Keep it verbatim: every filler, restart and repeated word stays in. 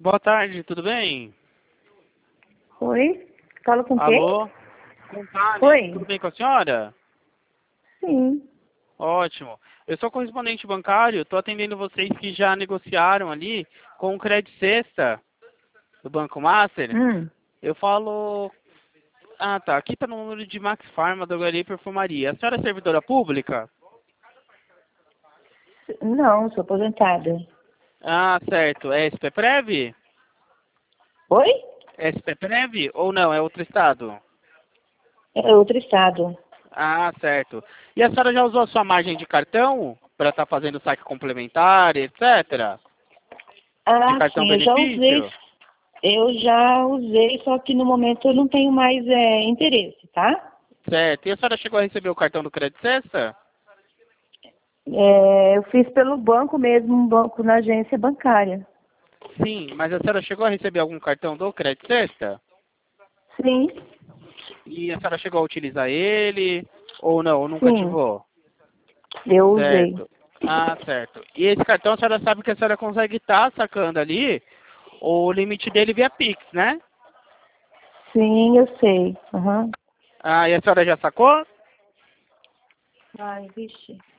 Boa tarde, tudo bem? Oi? Fala com quem? Alô? Com Tânia, Oi? tudo bem com a senhora? Sim. Ótimo. Eu sou correspondente bancário, estou atendendo vocês que já negociaram ali com o Credit Sexta do Banco Master. Hum. Eu falo... Ah, tá. Aqui está no número de Max Pharma, drogaria e perfumaria. A senhora é servidora pública? Não, sou aposentada. Ah, certo. É S P Prev? Oi? S P Prev ou não? É outro estado? É outro estado. Ah, certo. E a senhora já usou a sua margem de cartão para estar fazendo saque complementar, etcétera? De Ah, cartão sim, eu já usei. benefício? Eu já usei, só que no momento eu não tenho mais é, interesse, tá? Certo. E a senhora chegou a receber o cartão do Credit Sexta? É, eu fiz pelo banco mesmo, um banco na agência bancária. Sim, mas a senhora chegou a receber algum cartão do Credit Sexta? Sim, E a senhora chegou a utilizar ele? Ou não? Ou nunca sim, ativou? eu usei. Certo. Ah, certo. E esse cartão a senhora sabe que a senhora consegue estar sacando ali o limite dele via Pix, né? Sim, eu sei. Aham. Ah, e a senhora já sacou? Ai, vixe.